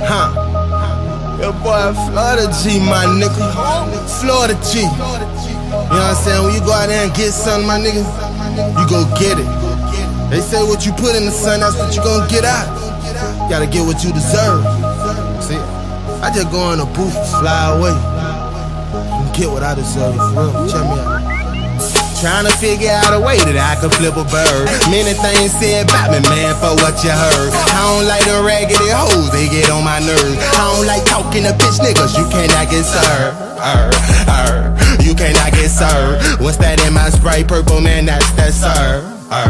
Your boy Florida G, my nigga. Florida G. You know what I'm saying? When you go out there and get something, my nigga, you go get it. They say what you put in the sun, that's what you gon' get out. Gotta get what you deserve. See, I just go in the booth and fly away and get what I deserve, for real. Check me out. Trying to figure out a way that I can flip a bird. Many things said about me, man, for what you heard. I don't like the raggedy hoes, they get on my nerves. I don't like talking to bitch niggas, you cannot get served. You cannot get served. What's that in my Sprite? Purple, man, that's that sir.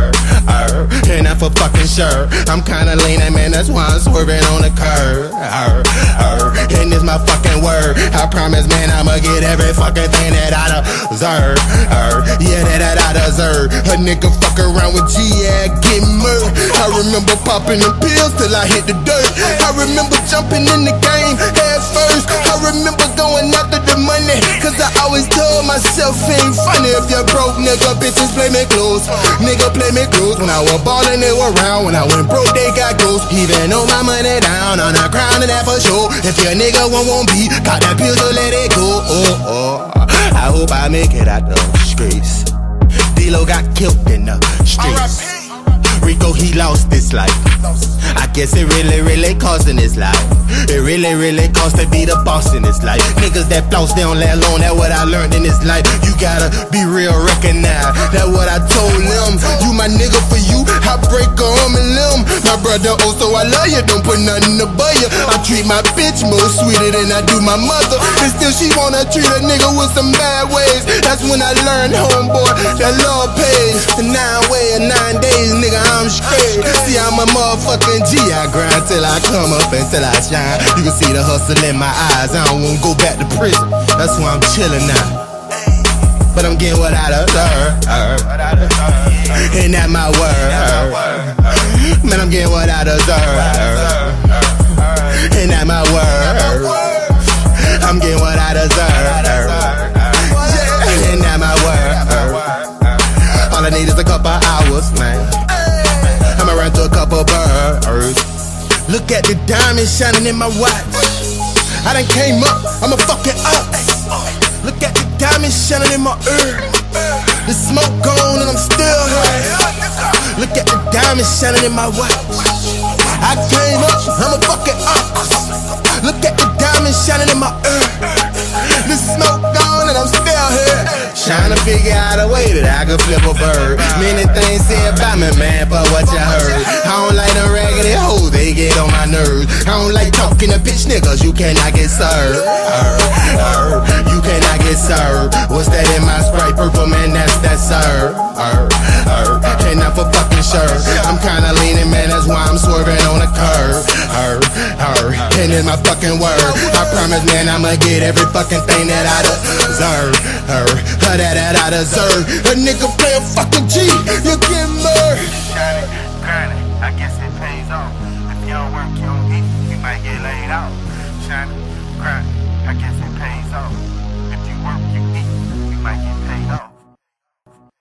And I'm for fucking sure. I'm kinda leaning, man, that's why I'm swerving on the curb. And it's my fucking word. I promise, man, I'ma get every fucking thing that I deserve. Yeah, that I deserve. A nigga fuck around with G, yeah, get murdered. I remember popping the pills till I hit the dirt. I remember jumping in the game head first. I remember going after the money, cause I always told myself ain't funny if you're broke, nigga. Bitches play me close, nigga play me close. When I was ballin', they were around. When I went broke, they got ghosts. Even though my money down on the ground, and that for sure. If your nigga won't be, got that pill, so let it go. I hope I make it out the streets. D-Lo got killed in the streets. Rico, he lost his life. I guess it really cost in his life. It really cost to be the boss in his life. Niggas that floss, they don't let alone. That's what I learned in this life. You gotta be real, recognize. That's what I told them. You my nigga, for you, I break a arm and limb. My brother, oh, so I love you. Don't put nothing above you. I treat my bitch more sweeter than I do my mother. And still she wanna treat a nigga with some bad ways. That's when I learned, homeboy, that love pays. 9 way or 9 days, nigga, I'm straight. See, I'm a motherfucking G. I grind till I come up and till I shine. You can see the hustle in my eyes. I don't wanna go back to prison. That's why I'm chillin' now. But I'm getting what I deserve. Ain't that my word? Man, I'm getting what I deserve. Ain't that my word? I'm getting what I deserve. Ain't that my word? All I need is a couple hours, man. I'ma run to a couple birds. Look at the diamonds shining in my watch. I done came up, I'ma fuck it up. Look at the diamonds shining in my ear. The smoke gone and I'm still here. Look at the diamonds shining in my watch. I came up, I'ma fuck it up. Look at the diamonds shining in my ear. The smoke gone and I'm still here. Trying to figure out a way that I can flip a bird. Many things said about me, man, but what you heard. I don't like them raggedy hoes, they get on my nerves. I don't like talking to bitch niggas, you cannot get served. You cannot get served. What's that in my Sprite? Purple, man, that's that sir. And I'm for fucking sure. I'm kinda leaning, man, that's why I'm swerving on the curb. And it's my fucking word. I promise, man, I'ma get every fucking thing that I deserve. That I deserve. A nigga play a fucking G, you get murdered. Shining, grinding, I guess it pays off. If you don't work, you don't eat, you might get laid off. Shining, grinding, I guess it pays off.